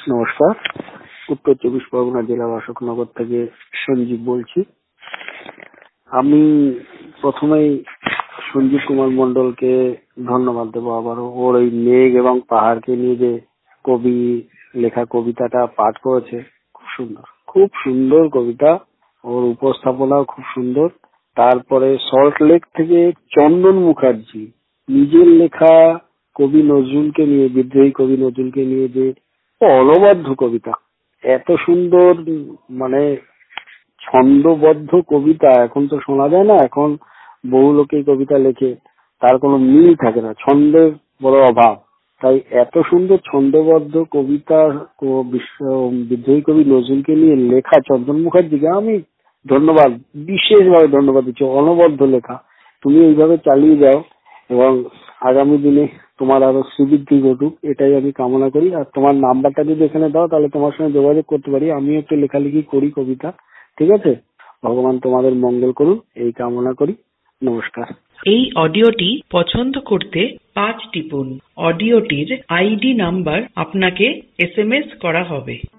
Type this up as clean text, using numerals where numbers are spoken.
নমস্কার, উত্তর 24 পরগনা জেলার অশোকনগর থেকে সঞ্জীব বলছি। আমি প্রথমেই সঞ্জীব কুমার মন্ডলকে ধন্যবাদ দেবো আবারও। ওর এই মেঘ এবং পাহাড়কে নিয়ে যে কবি লেখা কবিতাটা পাঠ করেছে, খুব সুন্দর কবিতা। ওর উপস্থাপনাও খুব সুন্দর। তারপরে সল্টলেক থেকে চন্দন মুখার্জি নিজের লেখা কবি নজরুলকে নিয়ে, বিদ্রোহী কবি নজরুলকে নিয়ে যে অনবদ্য কবিতা, এত সুন্দর, মানে ছন্দবদ্ধ কবিতা এখন তো শোনা যায় না। এখন বহু লোকেই কবিতা লেখে, তার কোনো মিল থাকে না, ছন্দের বড় অভাব। তাই এত সুন্দর ছন্দবদ্ধ কবিতা বিদ্রোহী কবি নজরুলকে নিয়ে লেখা চন্দন মুখার্জিকে আমি ধন্যবাদ, বিশেষভাবে ধন্যবাদ দিচ্ছি। অনবদ্য লেখা, তুমি এইভাবে চালিয়ে যাও এবং আগামী দিনে তোমার আরো শ্রীবৃদ্ধি ঘটুক, এটাই আমি কামনা করি। আর তোমার নাম্বারটা যদি এখানে দাও তাহলে তোমার সঙ্গে যোগাযোগ করতে পারি। আমি একটু লেখালেখি করি কবিতা, ঠিক আছে? ভগবান তোমাদের মঙ্গল করুন, এই কামনা করি। নমস্কার। এই অডিওটি পছন্দ করতে 5 টিপুন। অডিওটির আইডি নাম্বার আপনাকে SMS করা হবে।